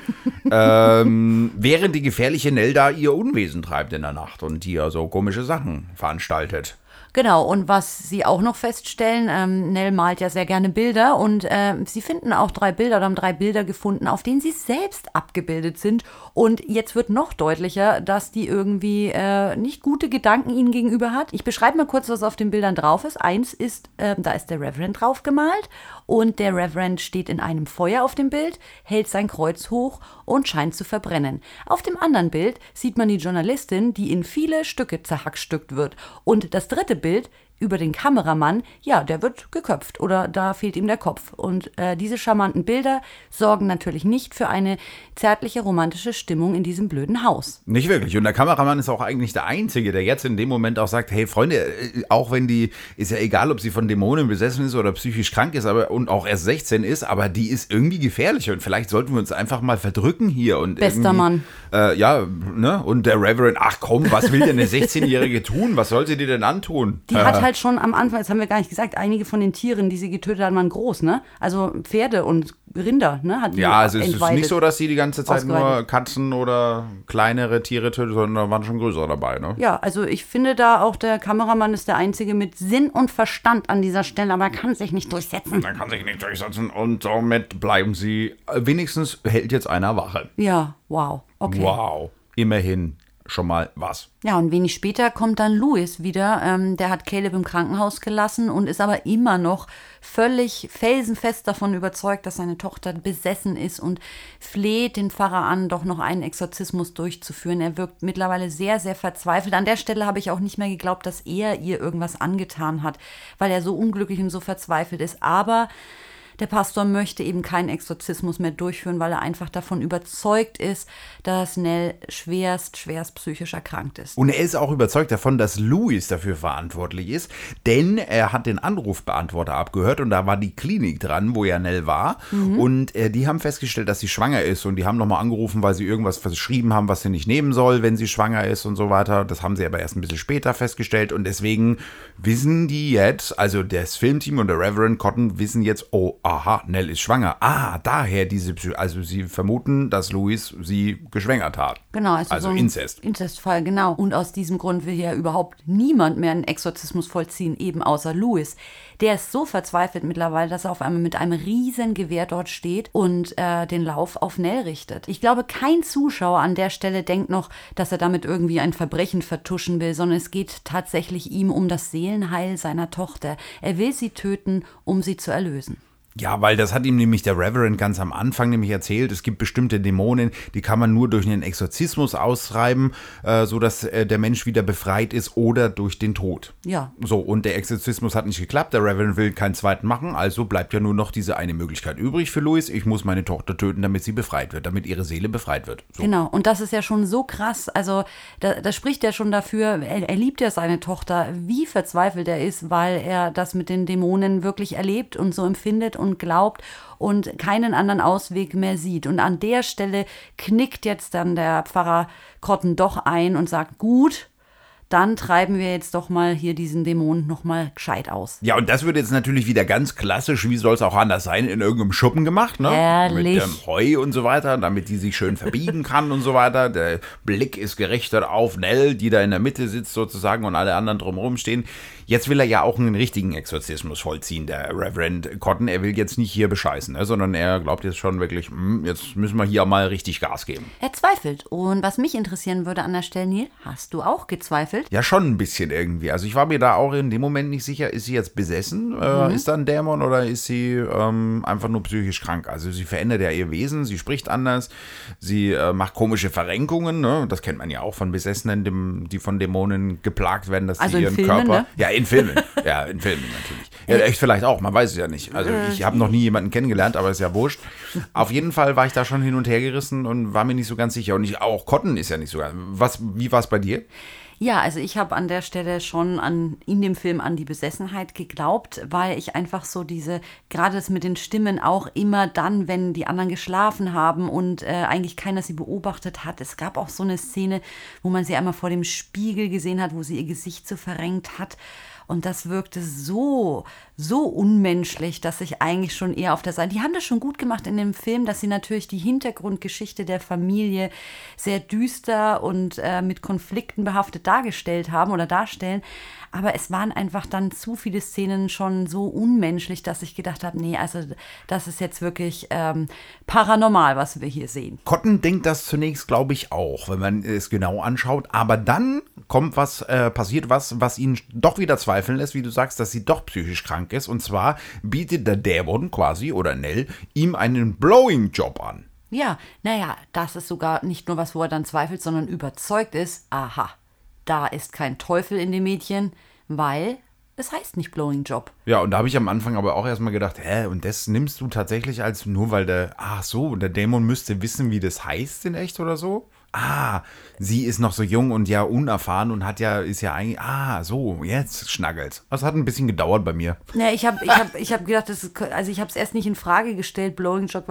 während die gefährliche Nell da ihr Unwesen treibt in der Nacht und hier so komische Sachen veranstaltet. Genau, und was sie auch noch feststellen, Nell malt ja sehr gerne Bilder und sie finden auch 3 Bilder oder haben 3 Bilder gefunden, auf denen sie selbst abgebildet sind. Und jetzt wird noch deutlicher, dass die irgendwie nicht gute Gedanken ihnen gegenüber hat. Ich beschreibe mal kurz, was auf den Bildern drauf ist. Eins ist, da ist der Reverend drauf gemalt und der Reverend steht in einem Feuer auf dem Bild, hält sein Kreuz hoch und scheint zu verbrennen. Auf dem anderen Bild sieht man die Journalistin, die in viele Stücke zerhackstückt wird. Und das dritte Bild über den Kameramann, ja, der wird geköpft oder da fehlt ihm der Kopf. Und diese charmanten Bilder sorgen natürlich nicht für eine zärtliche, romantische Stimmung in diesem blöden Haus. Nicht wirklich. Und der Kameramann ist auch eigentlich der Einzige, der jetzt in dem Moment auch sagt, hey Freunde, auch wenn die, ist ja egal, ob sie von Dämonen besessen ist oder psychisch krank ist und auch erst 16 ist, aber die ist irgendwie gefährlich und vielleicht sollten wir uns einfach mal verdrücken hier. Und bester Mann. Ja, ne? Und der Reverend, ach komm, was will denn eine 16-Jährige tun? Was soll sie dir denn antun? Die hat halt schon am Anfang, das haben wir gar nicht gesagt, einige von den Tieren, die sie getötet hat, waren groß, ne? Also Pferde und Rinder, ne? Hat die also es ist entweidet. nicht so, dass sie die ganze Zeit nur Katzen oder kleinere Tiere tötet, sondern da waren schon größere dabei, ne? Ja, also ich finde da auch, der Kameramann ist der Einzige mit Sinn und Verstand an dieser Stelle, aber er kann sich nicht durchsetzen. Er kann sich nicht durchsetzen und somit bleiben sie, wenigstens hält jetzt einer Wache. Ja, wow, okay. Wow, immerhin schon mal was. Ja, und wenig später kommt dann Louis wieder. Der hat Caleb im Krankenhaus gelassen und ist aber immer noch völlig felsenfest davon überzeugt, dass seine Tochter besessen ist und fleht den Pfarrer an, doch noch einen Exorzismus durchzuführen. Er wirkt mittlerweile sehr, sehr verzweifelt. An der Stelle habe ich auch nicht mehr geglaubt, dass er ihr irgendwas angetan hat, weil er so unglücklich und so verzweifelt ist. Aber der Pastor möchte eben keinen Exorzismus mehr durchführen, weil er einfach davon überzeugt ist, dass Nell schwerst psychisch erkrankt ist. Und er ist auch überzeugt davon, dass Louis dafür verantwortlich ist, denn er hat den Anrufbeantworter abgehört und da war die Klinik dran, wo ja Nell war. Und die haben festgestellt, dass sie schwanger ist und die haben nochmal angerufen, weil sie irgendwas verschrieben haben, was sie nicht nehmen soll, wenn sie schwanger ist und so weiter. Das haben sie aber erst ein bisschen später festgestellt und deswegen wissen die jetzt, also das Filmteam und der Reverend Cotton wissen jetzt, oh, aha, Nell ist schwanger. Daher also sie vermuten, dass Louis sie geschwängert hat. Genau, also so ein Inzest. Inzestfall, genau. Und aus diesem Grund will ja überhaupt niemand mehr einen Exorzismus vollziehen, eben außer Louis. Der ist so verzweifelt mittlerweile, dass er auf einmal mit einem riesen Gewehr dort steht und den Lauf auf Nell richtet. Ich glaube, kein Zuschauer an der Stelle denkt noch, dass er damit irgendwie ein Verbrechen vertuschen will, sondern es geht tatsächlich ihm um das Seelenheil seiner Tochter. Er will sie töten, um sie zu erlösen. Ja, weil das hat ihm nämlich der Reverend ganz am Anfang nämlich erzählt, es gibt bestimmte Dämonen, die kann man nur durch einen Exorzismus austreiben, sodass der Mensch wieder befreit ist oder durch den Tod. Ja. So, und der Exorzismus hat nicht geklappt, der Reverend will keinen zweiten machen, also bleibt ja nur noch diese eine Möglichkeit übrig für Louis, ich muss meine Tochter töten, damit sie befreit wird, damit ihre Seele befreit wird. So. Genau, und das ist ja schon so krass, also das spricht ja schon dafür, er liebt ja seine Tochter, wie verzweifelt er ist, weil er das mit den Dämonen wirklich erlebt und so empfindet und glaubt und keinen anderen Ausweg mehr sieht. Und an der Stelle knickt jetzt dann der Pfarrer Cotton doch ein und sagt, gut, dann treiben wir jetzt doch mal hier diesen Dämon noch mal gescheit aus. Ja, und das wird jetzt natürlich wieder ganz klassisch, wie soll es auch anders sein, in irgendeinem Schuppen gemacht, ne? Herrlich. Mit Heu und so weiter, damit die sich schön verbiegen kann und so weiter. Der Blick ist gerichtet auf Nell, die da in der Mitte sitzt sozusagen und alle anderen drumherum stehen. Jetzt will er ja auch einen richtigen Exorzismus vollziehen, der Reverend Cotton. Er will jetzt nicht hier bescheißen, ne? Sondern er glaubt jetzt schon wirklich, jetzt müssen wir hier mal richtig Gas geben. Er zweifelt. Und was mich interessieren würde an der Stelle, Neil, hast du auch gezweifelt? gefühlt? Ja, schon ein bisschen irgendwie. Also ich war mir da auch in dem Moment nicht sicher, ist sie jetzt besessen? Ist da ein Dämon oder ist sie einfach nur psychisch krank? Also sie verändert ja ihr Wesen, sie spricht anders, sie macht komische Verrenkungen, ne? Das kennt man ja auch von Besessenen, die von Dämonen geplagt werden, dass Also sie in ihren Filmen, Körper... ne? Ja, in Filmen. Ja, in Filmen natürlich. Ja, echt vielleicht auch, man weiß es ja nicht. Also ich habe noch nie jemanden kennengelernt, aber ist ja wurscht. Auf jeden Fall war ich da schon hin und her gerissen und war mir nicht so ganz sicher. Und auch Cotton ist ja nicht so ganz... Wie war es bei dir? Ja, also ich habe an der Stelle schon in dem Film an die Besessenheit geglaubt, weil ich einfach so gerade das mit den Stimmen auch immer dann, wenn die anderen geschlafen haben und eigentlich keiner sie beobachtet hat. Es gab auch so eine Szene, wo man sie einmal vor dem Spiegel gesehen hat, wo sie ihr Gesicht so verrenkt hat. Und das wirkte so unmenschlich, dass ich eigentlich schon eher auf der Seite... Die haben das schon gut gemacht in dem Film, dass sie natürlich die Hintergrundgeschichte der Familie sehr düster und mit Konflikten behaftet dargestellt haben oder darstellen. Aber es waren einfach dann zu viele Szenen schon so unmenschlich, dass ich gedacht habe, nee, also das ist jetzt wirklich paranormal, was wir hier sehen. Cotton denkt das zunächst, glaube ich, auch, wenn man es genau anschaut. Aber dann passiert was ihn doch wieder zweifeln lässt, wie du sagst, dass sie doch psychisch krank ist. Und zwar bietet der Dämon quasi, oder Nell, ihm einen Blowing-Job an. Ja, naja, das ist sogar nicht nur was, wo er dann zweifelt, sondern überzeugt ist, aha, da ist kein Teufel in dem Mädchen, weil es heißt nicht Blowing Job. Ja, und da habe ich am Anfang aber auch erstmal gedacht, und das nimmst du tatsächlich als nur, weil der Dämon müsste wissen, wie das heißt in echt oder so? Sie ist noch so jung und ja unerfahren und ist ja eigentlich, so, jetzt schnaggelt's. Das hat ein bisschen gedauert bei mir. Ja, ich hab gedacht, ich habe es erst nicht in Frage gestellt, Blowing Job,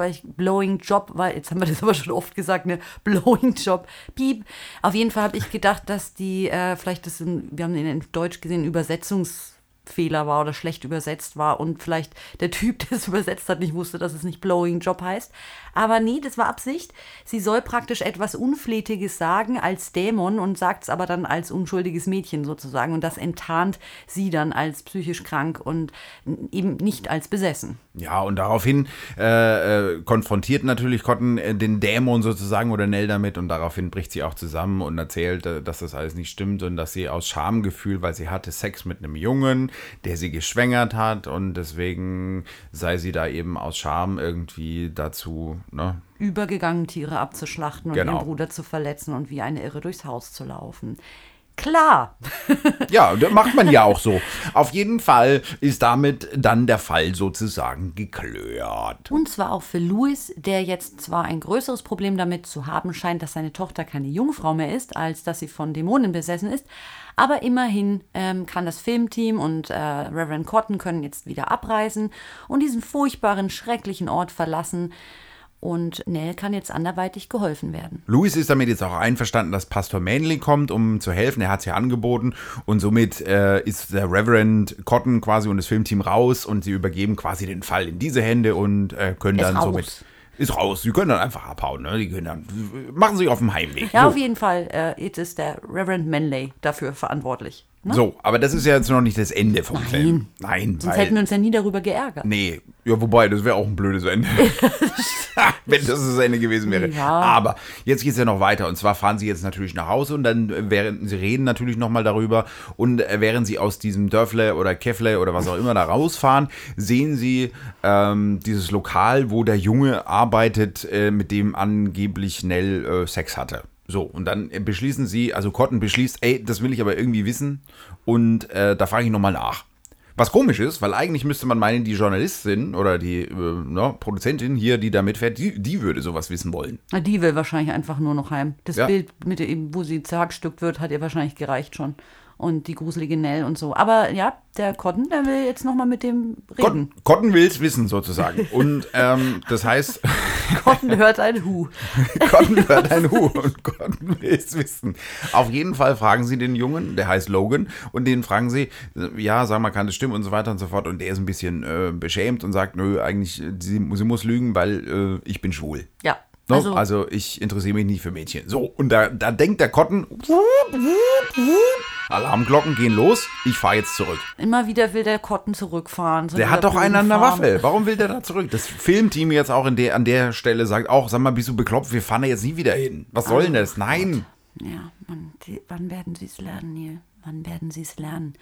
weil jetzt haben wir das aber schon oft gesagt, ne, Blowing Job, piep. Auf jeden Fall habe ich gedacht, dass die, vielleicht wir haben in Deutsch gesehen, Übersetzungsfehler war oder schlecht übersetzt war und vielleicht der Typ, der es übersetzt hat, nicht wusste, dass es nicht Blowing Job heißt. Aber nee, das war Absicht. Sie soll praktisch etwas Unflätiges sagen als Dämon und sagt es aber dann als unschuldiges Mädchen sozusagen. Und das enttarnt sie dann als psychisch krank und eben nicht als besessen. Ja, und daraufhin konfrontiert natürlich Cotton den Dämon sozusagen oder Nell damit und daraufhin bricht sie auch zusammen und erzählt, dass das alles nicht stimmt und dass sie aus Schamgefühl, weil sie hatte Sex mit einem Jungen, der sie geschwängert hat und deswegen sei sie da eben aus Scham irgendwie dazu, ne? Übergegangen, Tiere abzuschlachten und Genau. ihren Bruder zu verletzen und wie eine Irre durchs Haus zu laufen. Klar. Ja, das macht man ja auch so. Auf jeden Fall ist damit dann der Fall sozusagen geklärt. Und zwar auch für Louis, der jetzt zwar ein größeres Problem damit zu haben scheint, dass seine Tochter keine Jungfrau mehr ist, als dass sie von Dämonen besessen ist. Aber immerhin kann das Filmteam und Reverend Cotton können jetzt wieder abreisen und diesen furchtbaren, schrecklichen Ort verlassen. Und Nell kann jetzt anderweitig geholfen werden. Louis ist damit jetzt auch einverstanden, dass Pastor Manley kommt, um zu helfen. Er hat es ja angeboten. Und somit ist der Reverend Cotton quasi und das Filmteam raus. Und sie übergeben quasi den Fall in diese Hände und können dann somit... Ist raus. Sie können dann einfach abhauen. Ne? Die können dann, machen sich auf den Heimweg. Ja, so. Auf jeden Fall ist der Reverend Manley dafür verantwortlich. Ne? So, aber das ist ja jetzt noch nicht das Ende vom Film. Nein, sonst hätten wir uns ja nie darüber geärgert. Nee, ja, wobei, das wäre auch ein blödes Ende. Wenn das Ende gewesen wäre. Ja. Aber jetzt geht es ja noch weiter. Und zwar fahren sie jetzt natürlich nach Hause und dann sie reden natürlich nochmal darüber. Und während sie aus diesem Dörfle oder Käffle oder was auch immer da rausfahren, sehen sie dieses Lokal, wo der Junge arbeitet, mit dem angeblich Nell Sex hatte. So, und dann beschließen sie, also Cotton beschließt, das will ich aber irgendwie wissen. Und da frage ich nochmal nach. Was komisch ist, weil eigentlich müsste man meinen, die Journalistin oder die Produzentin hier, die da mitfährt, die würde sowas wissen wollen. Na, die will wahrscheinlich einfach nur noch heim. Das Ja. Bild, wo sie zerhackstückt wird, hat ihr wahrscheinlich gereicht schon. Und die gruselige Nell und so. Aber ja, der Cotton, der will jetzt nochmal mit dem reden. Cotton will es wissen, sozusagen. Und das heißt... Cotton hört ein Hu. Cotton hört ein Hu und Cotton will es wissen. Auf jeden Fall fragen sie den Jungen, der heißt Logan, und den fragen sie, ja, sag mal, kann das stimmen und so weiter und so fort. Und der ist ein bisschen beschämt und sagt, nö, eigentlich, sie muss lügen, weil ich bin schwul. Ja. No? Also ich interessiere mich nicht für Mädchen. So, und da denkt der Cotton, Alarmglocken gehen los, ich fahre jetzt zurück. Immer wieder will der Cotton zurückfahren. So Der hat doch einen an der Waffe. Warum will der da zurück? Das Filmteam jetzt auch an der Stelle sagt auch, sag mal, bist du bekloppt? Wir fahren da jetzt nie wieder hin. Was soll denn das? Nein. Ja, wann werden sie es lernen, Neil? Wann werden sie es lernen?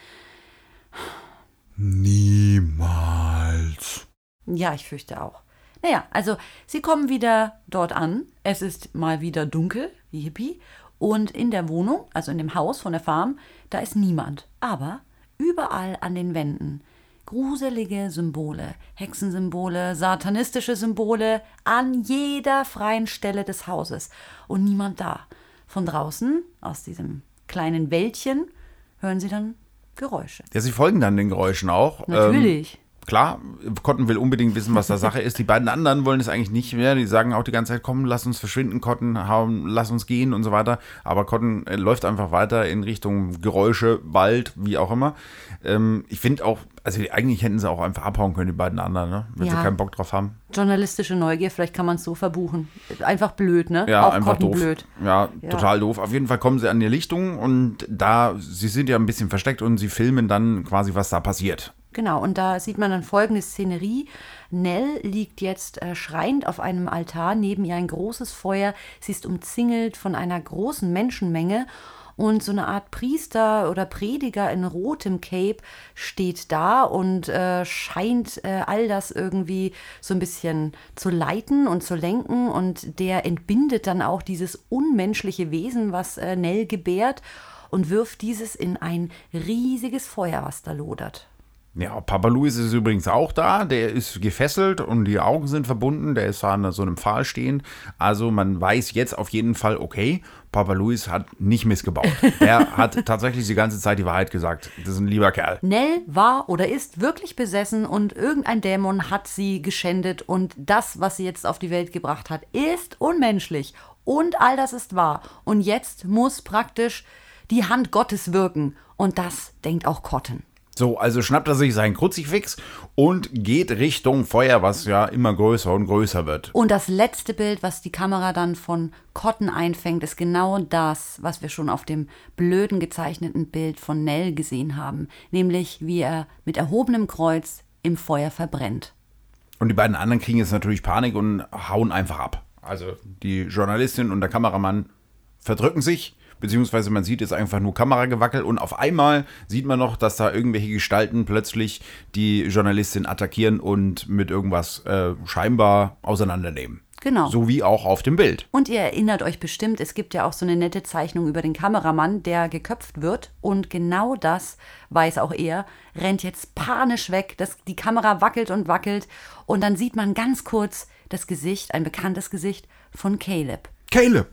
Niemals. Ja, ich fürchte auch. Naja, also sie kommen wieder dort an. Es ist mal wieder dunkel, yippie. Und in der Wohnung, also in dem Haus von der Farm, da ist niemand. Aber überall an den Wänden gruselige Symbole, Hexensymbole, satanistische Symbole an jeder freien Stelle des Hauses. Und niemand da. Von draußen, aus diesem kleinen Wäldchen, hören sie dann Geräusche. Ja, sie folgen dann den Geräuschen auch. Natürlich. Klar, Cotton will unbedingt wissen, was da Sache ist. Die beiden anderen wollen es eigentlich nicht mehr. Die sagen auch die ganze Zeit, komm, lass uns verschwinden, Cotton, lass uns gehen und so weiter. Aber Cotton läuft einfach weiter in Richtung Geräusche, Wald, wie auch immer. Ich finde auch, also eigentlich hätten sie auch einfach abhauen können, die beiden anderen, ne? Wenn sie keinen Bock drauf haben. Journalistische Neugier, vielleicht kann man es so verbuchen. Einfach blöd, ne? Ja, auch einfach doof. blöd. Ja, total doof. Auf jeden Fall kommen sie an die Lichtung und sie sind ja ein bisschen versteckt und sie filmen dann quasi, was da passiert. Genau, und da sieht man dann folgende Szenerie. Nell liegt jetzt schreiend auf einem Altar, neben ihr ein großes Feuer. Sie ist umzingelt von einer großen Menschenmenge und so eine Art Priester oder Prediger in rotem Cape steht da und scheint all das irgendwie so ein bisschen zu leiten und zu lenken. Und der entbindet dann auch dieses unmenschliche Wesen, was Nell gebärt, und wirft dieses in ein riesiges Feuer, was da lodert. Ja, Papa Louis ist übrigens auch da, der ist gefesselt und die Augen sind verbunden, der ist an so einem Pfahl stehend, also man weiß jetzt auf jeden Fall, okay, Papa Louis hat nicht missgebaut. Er hat tatsächlich die ganze Zeit die Wahrheit gesagt, das ist ein lieber Kerl. Nell war oder ist wirklich besessen und irgendein Dämon hat sie geschändet und das, was sie jetzt auf die Welt gebracht hat, ist unmenschlich und all das ist wahr und jetzt muss praktisch die Hand Gottes wirken und das denkt auch Cotton. So, also schnappt er sich seinen Kruzifix und geht Richtung Feuer, was ja immer größer und größer wird. Und das letzte Bild, was die Kamera dann von Cotton einfängt, ist genau das, was wir schon auf dem blöden gezeichneten Bild von Nell gesehen haben. Nämlich, wie er mit erhobenem Kreuz im Feuer verbrennt. Und die beiden anderen kriegen jetzt natürlich Panik und hauen einfach ab. Also die Journalistin und der Kameramann verdrücken sich. Beziehungsweise man sieht jetzt einfach nur Kameragewackel und auf einmal sieht man noch, dass da irgendwelche Gestalten plötzlich die Journalistin attackieren und mit irgendwas scheinbar auseinandernehmen. Genau. So wie auch auf dem Bild. Und ihr erinnert euch bestimmt, es gibt ja auch so eine nette Zeichnung über den Kameramann, der geköpft wird. Und genau das weiß auch er, rennt jetzt panisch weg. Die Kamera wackelt und wackelt. Und dann sieht man ganz kurz das Gesicht, ein bekanntes Gesicht von Caleb. Caleb!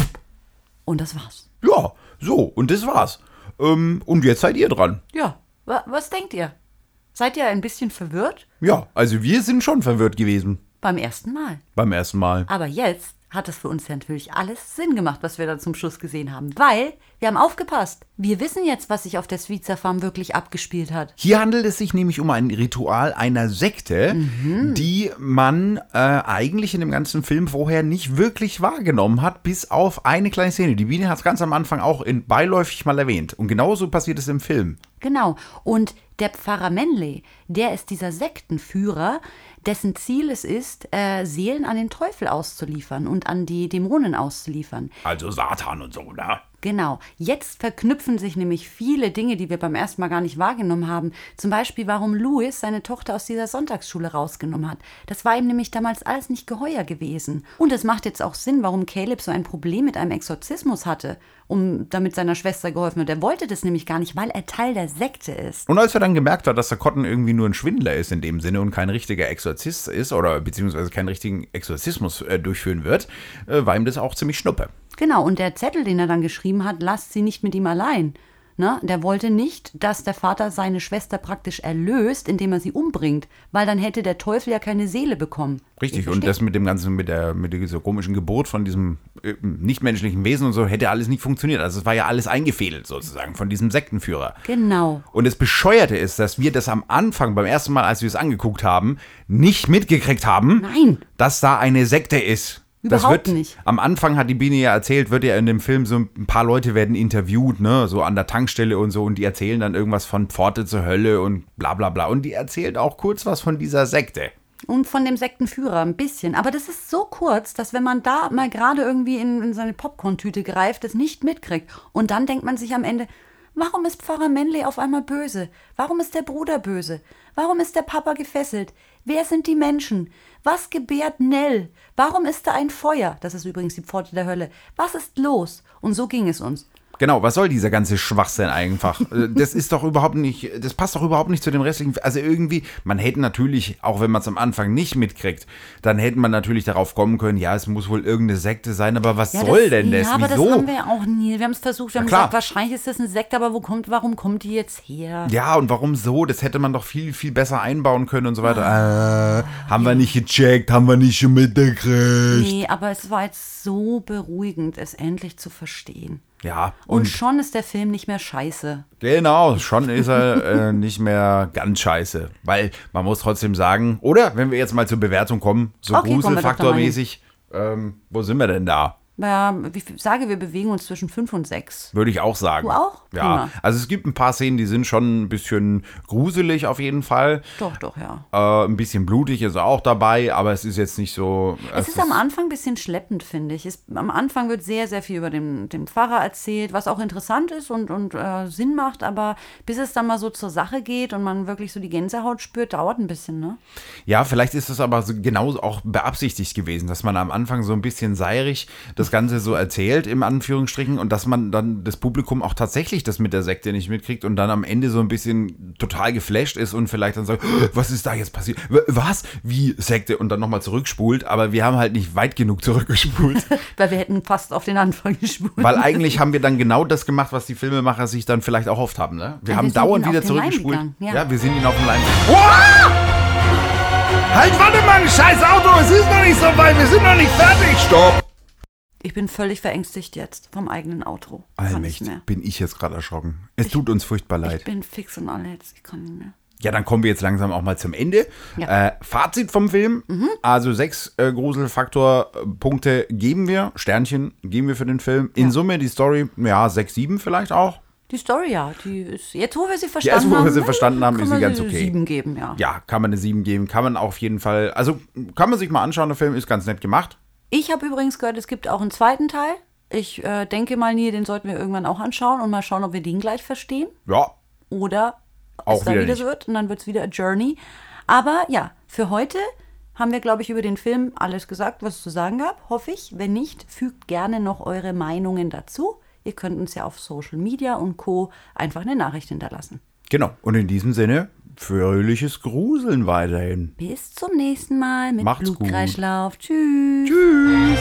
Und das war's. Ja, so, und das war's. Und jetzt seid ihr dran. Ja, was denkt ihr? Seid ihr ein bisschen verwirrt? Ja, also wir sind schon verwirrt gewesen. Beim ersten Mal. Beim ersten Mal. Aber jetzt hat es für uns ja natürlich alles Sinn gemacht, was wir da zum Schluss gesehen haben. Weil wir haben aufgepasst. Wir wissen jetzt, was sich auf der Sweetser Farm wirklich abgespielt hat. Hier handelt es sich nämlich um ein Ritual einer Sekte, die man eigentlich in dem ganzen Film vorher nicht wirklich wahrgenommen hat, bis auf eine kleine Szene. Die Biene hat es ganz am Anfang auch beiläufig mal erwähnt. Und genauso passiert es im Film. Genau. Und der Pfarrer Manley, der ist dieser Sektenführer, dessen Ziel es ist, Seelen an den Teufel auszuliefern und an die Dämonen auszuliefern. Also Satan und so, ne? Genau. Jetzt verknüpfen sich nämlich viele Dinge, die wir beim ersten Mal gar nicht wahrgenommen haben. Zum Beispiel, warum Louis seine Tochter aus dieser Sonntagsschule rausgenommen hat. Das war ihm nämlich damals alles nicht geheuer gewesen. Und es macht jetzt auch Sinn, warum Caleb so ein Problem mit einem Exorzismus hatte, damit seiner Schwester geholfen wird. Er wollte das nämlich gar nicht, weil er Teil der Sekte ist. Und als er dann gemerkt hat, dass der Cotton irgendwie nur ein Schwindler ist in dem Sinne und kein richtiger Exorzist ist oder beziehungsweise keinen richtigen Exorzismus durchführen wird, war ihm das auch ziemlich schnuppe. Genau, und der Zettel, den er dann geschrieben hat, lasst sie nicht mit ihm allein. Ne? Der wollte nicht, dass der Vater seine Schwester praktisch erlöst, indem er sie umbringt, weil dann hätte der Teufel ja keine Seele bekommen. Richtig, und das mit dem ganzen, mit dieser komischen Geburt von diesem nichtmenschlichen Wesen und so, hätte alles nicht funktioniert. Also es war ja alles eingefädelt sozusagen von diesem Sektenführer. Genau. Und das Bescheuerte ist, dass wir das am Anfang, beim ersten Mal, als wir es angeguckt haben, nicht mitgekriegt haben, Nein. dass da eine Sekte ist. Überhaupt nicht. Am Anfang hat die Biene ja erzählt, wird ja in dem Film so ein paar Leute werden interviewt, ne, so an der Tankstelle und so, und die erzählen dann irgendwas von Pforte zur Hölle und bla bla bla. Und die erzählt auch kurz was von dieser Sekte. Und von dem Sektenführer ein bisschen. Aber das ist so kurz, dass wenn man da mal gerade irgendwie in seine Popcorn-Tüte greift, das nicht mitkriegt. Und dann denkt man sich am Ende, warum ist Pfarrer Manley auf einmal böse? Warum ist der Bruder böse? Warum ist der Papa gefesselt? Wer sind die Menschen? Was gebärt Nell? Warum ist da ein Feuer? Das ist übrigens die Pforte der Hölle. Was ist los? Und so ging es uns. Genau, was soll dieser ganze Schwachsinn einfach? Das ist doch überhaupt nicht, das passt doch überhaupt nicht zu dem restlichen. Also irgendwie, man hätte natürlich, auch wenn man es am Anfang nicht mitkriegt, dann hätte man natürlich darauf kommen können, ja, es muss wohl irgendeine Sekte sein, aber was soll denn das? Ja, aber Wieso? das haben wir ja auch nie. Wir haben es versucht, wir haben klar. gesagt, wahrscheinlich ist das eine Sekte, aber warum kommt die jetzt her? Ja, und warum so? Das hätte man doch viel, viel besser einbauen können und so weiter. Haben wir nicht gecheckt, haben wir nicht schon mitgekriegt. Nee, aber es war jetzt so beruhigend, es endlich zu verstehen. Ja, Und schon ist der Film nicht mehr scheiße. genau, schon ist er nicht mehr ganz scheiße. Weil man muss trotzdem sagen, oder wenn wir jetzt mal zur Bewertung kommen, so Okay, kommen wir doch da mal Gruselfaktormäßig, wo sind wir denn da? Ja, ich sage, wir bewegen uns zwischen 5 und 6. Würde ich auch sagen. Du auch? Ja, Prima. also es gibt ein paar Szenen, die sind schon ein bisschen gruselig auf jeden Fall. Doch, ja. Ein bisschen blutig ist auch dabei, aber es ist jetzt nicht so... Es ist am Anfang ein bisschen schleppend, finde ich. Am Anfang wird sehr, sehr viel über den Pfarrer erzählt, was auch interessant ist und Sinn macht, aber bis es dann mal so zur Sache geht und man wirklich so die Gänsehaut spürt, dauert ein bisschen, ne? Ja, vielleicht ist es aber so genau auch beabsichtigt gewesen, dass man am Anfang so ein bisschen seirig das Ganze so erzählt, im Anführungsstrichen, und dass man dann das Publikum auch tatsächlich das mit der Sekte nicht mitkriegt und dann am Ende so ein bisschen total geflasht ist und vielleicht dann sagt, was ist da jetzt passiert? Was? Wie Sekte? Und dann nochmal zurückspult, aber wir haben halt nicht weit genug zurückgespult. Weil wir hätten fast auf den Anfang gespult. Weil eigentlich haben wir dann genau das gemacht, was die Filmemacher sich dann vielleicht auch oft haben. Ne? Wir Ja, haben wir sind dauernd ihnen wieder auf den Leim zurückgespult. gegangen, ja. Ja, wir sind ihnen auf den Leim. Halt, warte mal, ein scheiß Auto, es ist noch nicht so weit, wir sind noch nicht fertig. Stopp! Ich bin völlig verängstigt jetzt vom eigenen Auto. Kann nicht Allmächtig, mehr. bin ich jetzt gerade erschrocken. Es tut uns furchtbar leid. Ich bin fix und alle jetzt. Ich kann nicht mehr. Ja, dann kommen wir jetzt langsam auch mal zum Ende. Ja. Fazit vom Film. Also 6 Gruselfaktor-Punkte geben wir, Sternchen geben wir für den Film. In Summe die Story, ja, 6, 7 vielleicht auch. Die Story, ja, die ist, jetzt wo wir sie Erst verstanden wo haben, wir sie verstanden haben, kann ist sie man ganz okay. 7 geben, ja. Ja, kann man eine 7 geben, kann man auf jeden Fall, also kann man sich mal anschauen, der Film ist ganz nett gemacht. Ich habe übrigens gehört, es gibt auch einen zweiten Teil. Ich denke mal, den sollten wir irgendwann auch anschauen und mal schauen, ob wir den gleich verstehen. Ja, Oder Auch es da wieder wieder nicht. so wird und dann wird es wieder a Journey. Aber ja, für heute haben wir, glaube ich, über den Film alles gesagt, was es zu sagen gab, hoffe ich. Wenn nicht, fügt gerne noch eure Meinungen dazu. Ihr könnt uns ja auf Social Media und Co. einfach eine Nachricht hinterlassen. genau. Und in diesem Sinne, fröhliches Gruseln weiterhin. Bis zum nächsten Mal mit Macht's gut. Blutkreislauf. Tschüss. Tschüss.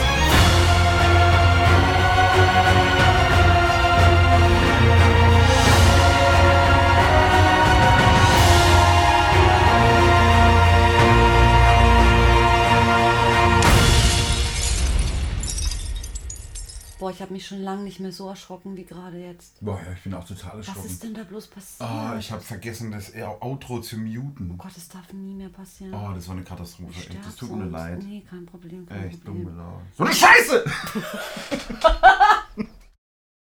Boah, ich habe mich schon lange nicht mehr so erschrocken wie gerade jetzt. Boah, ja, ich bin auch total Was ist denn da bloß passiert? Ich habe vergessen, das Outro zu muten. Oh Gott, das darf nie mehr passieren. Oh, das war eine Katastrophe. Ich Echt, das sterb tut mir sonst. leid. Nee, kein Problem. Kein Echt, Problem. dumm gelaufen. So eine Scheiße!